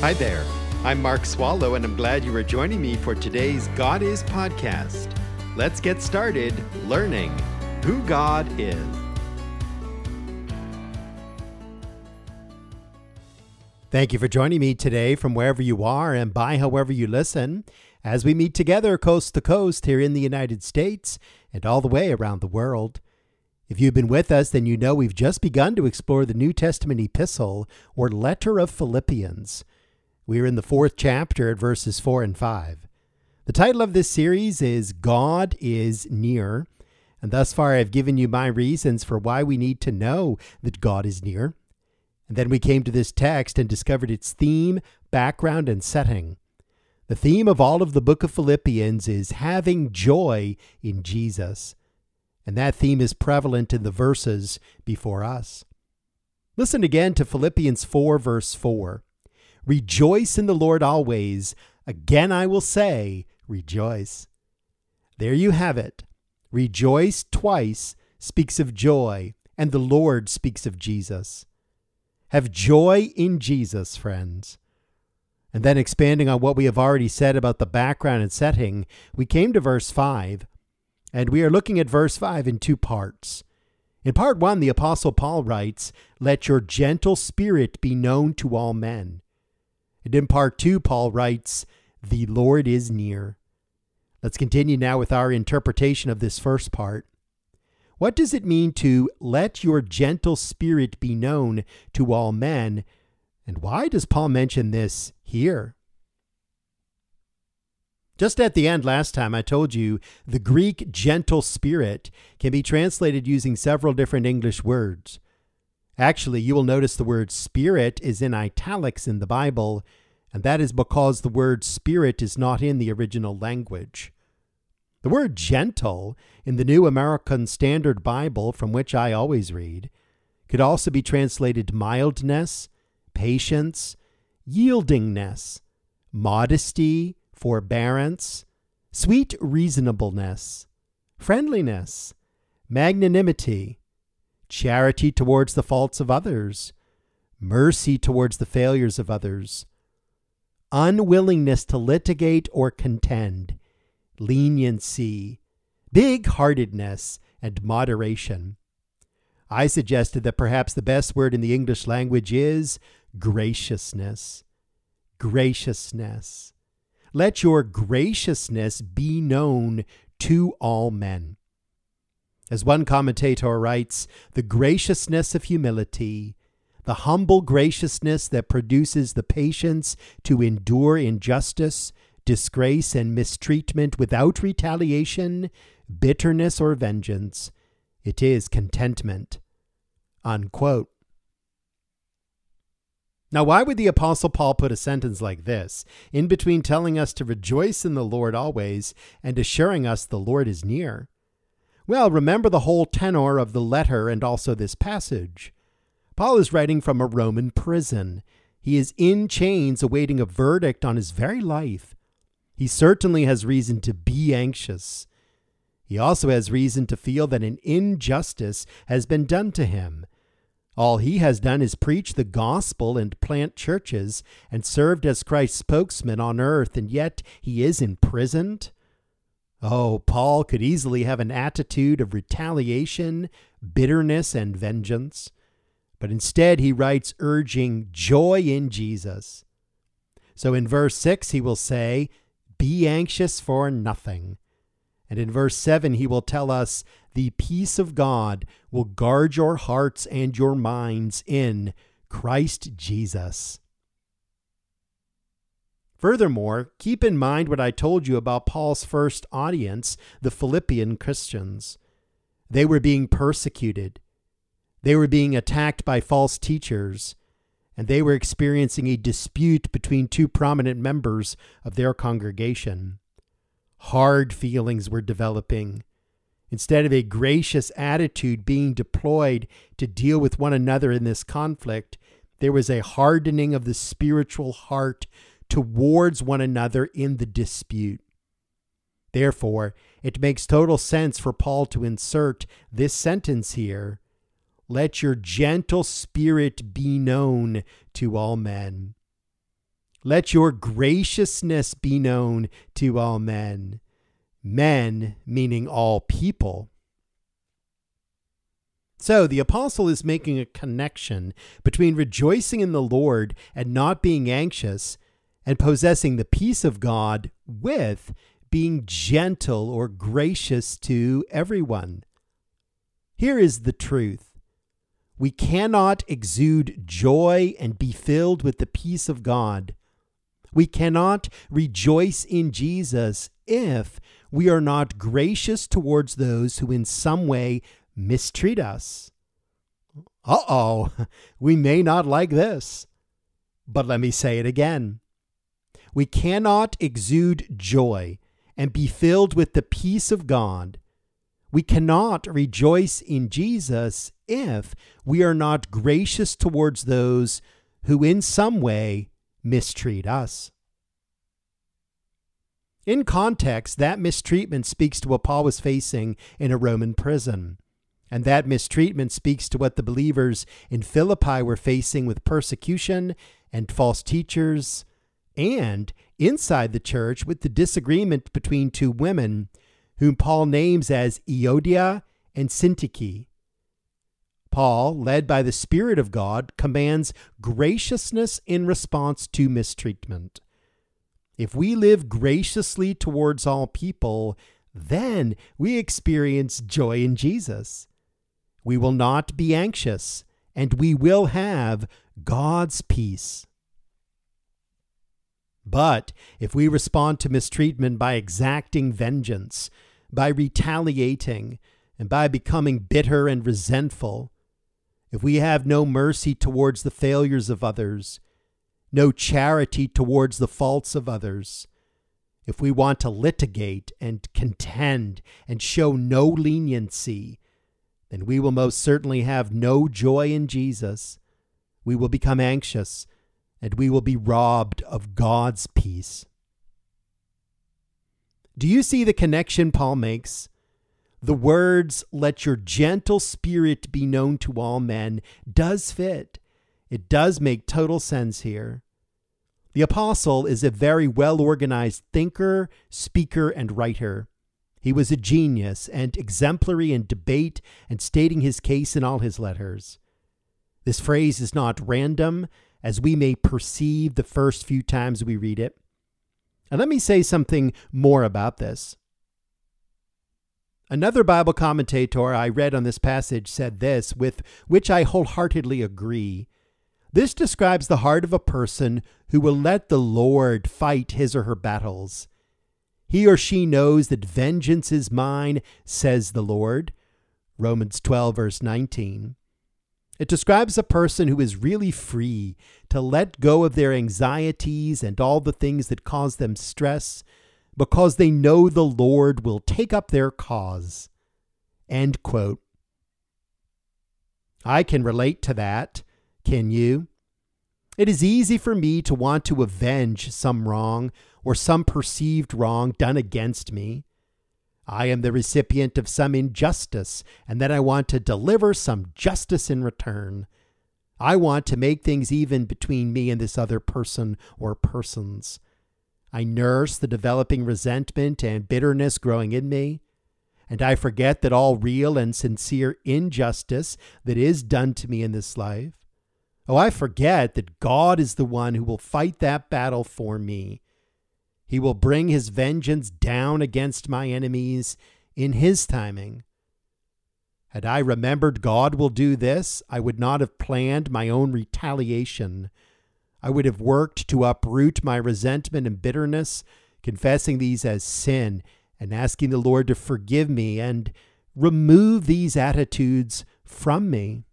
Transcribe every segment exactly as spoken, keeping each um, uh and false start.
Hi there. I'm Mark Swallow, and I'm glad you are joining me for today's God Is podcast. Let's get started learning who God is. Thank you for joining me today from wherever you are and by however you listen, as we meet together coast to coast here in the United States and all the way around the world. If you've been with us, then you know we've just begun to explore the New Testament epistle or letter of Philippians. We are in the fourth chapter at verses four and five. The title of this series is God is Near, and thus far I've given you my reasons for why we need to know that God is near. And then we came to this text and discovered its theme, background, and setting. The theme of all of the book of Philippians is having joy in Jesus. And that theme is prevalent in the verses before us. Listen again to Philippians four, verse four. Rejoice in the Lord always. Again I will say, rejoice. There you have it. Rejoice twice speaks of joy, and the Lord speaks of Jesus. Have joy in Jesus, friends. And then expanding on what we have already said about the background and setting, we came to verse five. And we are looking at verse five in two parts. In part one, the Apostle Paul writes, "Let your gentle spirit be known to all men." And in part two, Paul writes, "The Lord is near." Let's continue now with our interpretation of this first part. What does it mean to let your gentle spirit be known to all men? And why does Paul mention this here? Just at the end last time, I told you the Greek gentle spirit can be translated using several different English words. Actually, you will notice the word spirit is in italics in the Bible, and that is because the word spirit is not in the original language. The word gentle in the New American Standard Bible, from which I always read, could also be translated mildness, patience, yieldingness, modesty, forbearance, sweet reasonableness, friendliness, magnanimity, charity towards the faults of others, mercy towards the failures of others, unwillingness to litigate or contend, leniency, big-heartedness, and moderation. I suggested that perhaps the best word in the English language is graciousness. Graciousness. Let your graciousness be known to all men. As one commentator writes, the graciousness of humility, the humble graciousness that produces the patience to endure injustice, disgrace, and mistreatment without retaliation, bitterness, or vengeance. It is contentment. Unquote. Now, why would the Apostle Paul put a sentence like this in between telling us to rejoice in the Lord always and assuring us the Lord is near? Well, remember the whole tenor of the letter and also this passage. Paul is writing from a Roman prison. He is in chains awaiting a verdict on his very life. He certainly has reason to be anxious. He also has reason to feel that an injustice has been done to him. All he has done is preach the gospel and plant churches and served as Christ's spokesman on earth, and yet he is imprisoned. Oh, Paul could easily have an attitude of retaliation, bitterness, and vengeance. But instead he writes urging joy in Jesus. So in verse six he will say, "Be anxious for nothing." And in verse seven, he will tell us, "The peace of God will guard your hearts and your minds in Christ Jesus." Furthermore, keep in mind what I told you about Paul's first audience, the Philippian Christians. They were being persecuted. They were being attacked by false teachers, and they were experiencing a dispute between two prominent members of their congregation. Hard feelings were developing. Instead of a gracious attitude being deployed to deal with one another in this conflict, there was a hardening of the spiritual heart towards one another in the dispute. Therefore, it makes total sense for Paul to insert this sentence here, "Let your gentle spirit be known to all men." Let your graciousness be known to all men. Men, meaning all people. So the apostle is making a connection between rejoicing in the Lord and not being anxious, and possessing the peace of God with being gentle or gracious to everyone. Here is the truth. We cannot exude joy and be filled with the peace of God. We cannot rejoice in Jesus if we are not gracious towards those who in some way mistreat us. Uh-oh, we may not like this, but let me say it again. We cannot exude joy and be filled with the peace of God. We cannot rejoice in Jesus if we are not gracious towards those who in some way mistreat us. In context, that mistreatment speaks to what Paul was facing in a Roman prison. And that mistreatment speaks to what the believers in Philippi were facing with persecution and false teachers, and inside the church with the disagreement between two women whom Paul names as Euodia and Syntyche. Paul, led by the Spirit of God, commands graciousness in response to mistreatment. If we live graciously towards all people, then we experience joy in Jesus. We will not be anxious, and we will have God's peace. But if we respond to mistreatment by exacting vengeance, by retaliating, and by becoming bitter and resentful, if we have no mercy towards the failures of others, no charity towards the faults of others, if we want to litigate and contend and show no leniency, then we will most certainly have no joy in Jesus. We will become anxious, and we will be robbed of God's peace. Do you see the connection Paul makes? The words, "let your gentle spirit be known to all men," does fit. It does make total sense here. The apostle is a very well-organized thinker, speaker, and writer. He was a genius and exemplary in debate and stating his case in all his letters. This phrase is not random, as we may perceive the first few times we read it. And let me say something more about this. Another Bible commentator I read on this passage said this, with which I wholeheartedly agree. This describes the heart of a person who will let the Lord fight his or her battles. He or she knows that vengeance is mine, says the Lord. Romans twelve, verse nineteen. It describes a person who is really free to let go of their anxieties and all the things that cause them stress, because they know the Lord will take up their cause. End quote. I can relate to that. Can you? It is easy for me to want to avenge some wrong or some perceived wrong done against me. I am the recipient of some injustice, and then I want to deliver some justice in return. I want to make things even between me and this other person or persons. I nurse the developing resentment and bitterness growing in me, and I forget that all real and sincere injustice that is done to me in this life. Oh, I forget that God is the one who will fight that battle for me. He will bring his vengeance down against my enemies in his timing. Had I remembered God will do this, I would not have planned my own retaliation. I would have worked to uproot my resentment and bitterness, confessing these as sin and asking the Lord to forgive me and remove these attitudes from me.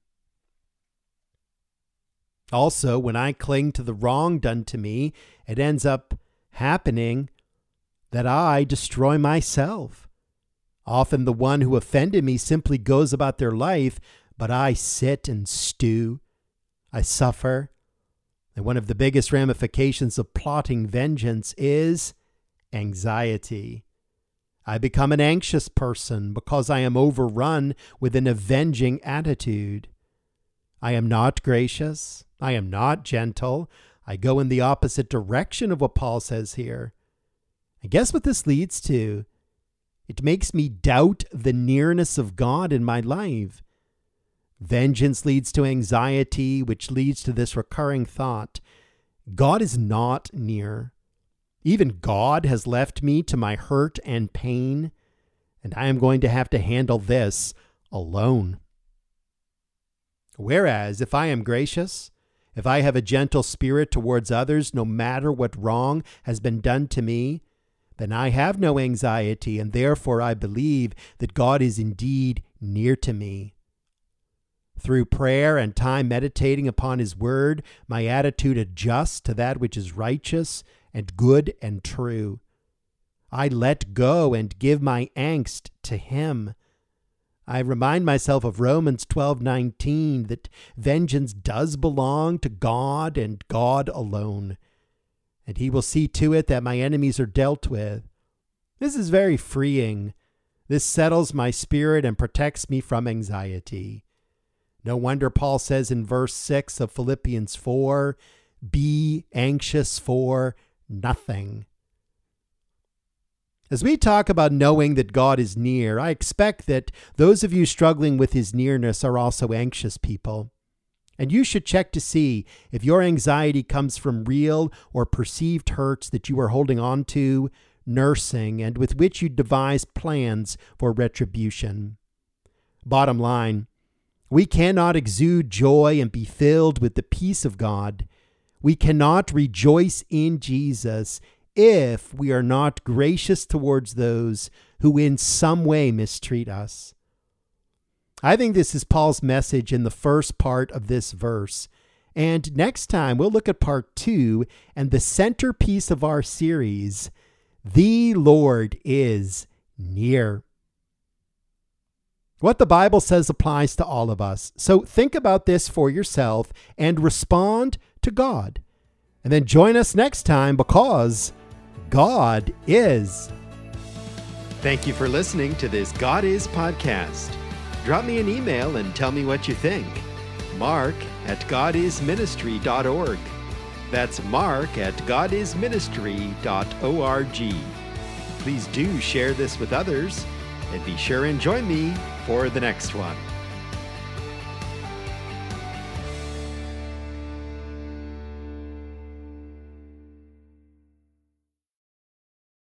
Also, when I cling to the wrong done to me, it ends up happening that I destroy myself. Often the one who offended me simply goes about their life, but I sit and stew. I suffer. And one of the biggest ramifications of plotting vengeance is anxiety. I become an anxious person because I am overrun with an avenging attitude. I am not gracious. I am not gentle. I go in the opposite direction of what Paul says here. And guess what this leads to? It makes me doubt the nearness of God in my life. Vengeance leads to anxiety, which leads to this recurring thought: God is not near. Even God has left me to my hurt and pain, and I am going to have to handle this alone. Whereas if I am gracious, if I have a gentle spirit towards others, no matter what wrong has been done to me, then I have no anxiety, and therefore I believe that God is indeed near to me. Through prayer and time meditating upon His Word, my attitude adjusts to that which is righteous and good and true. I let go and give my angst to Him. I remind myself of Romans twelve nineteen, that vengeance does belong to God and God alone, and He will see to it that my enemies are dealt with. This is very freeing. This settles my spirit and protects me from anxiety. No wonder Paul says in verse six of Philippians four, "Be anxious for nothing." As we talk about knowing that God is near, I expect that those of you struggling with His nearness are also anxious people. And you should check to see if your anxiety comes from real or perceived hurts that you are holding on to, nursing, and with which you devise plans for retribution. Bottom line, we cannot exude joy and be filled with the peace of God. We cannot rejoice in Jesus if we are not gracious towards those who in some way mistreat us. I think this is Paul's message in the first part of this verse. And next time we'll look at part two and the centerpiece of our series, The Lord is Near. What the Bible says applies to all of us. So think about this for yourself and respond to God. And then join us next time, because God is. Thank you for listening to this God Is podcast. Drop me an email and tell me what you think. Mark at god is ministry dot org. That's Mark at god is ministry dot org. Please do share this with others, and be sure and join me for the next one.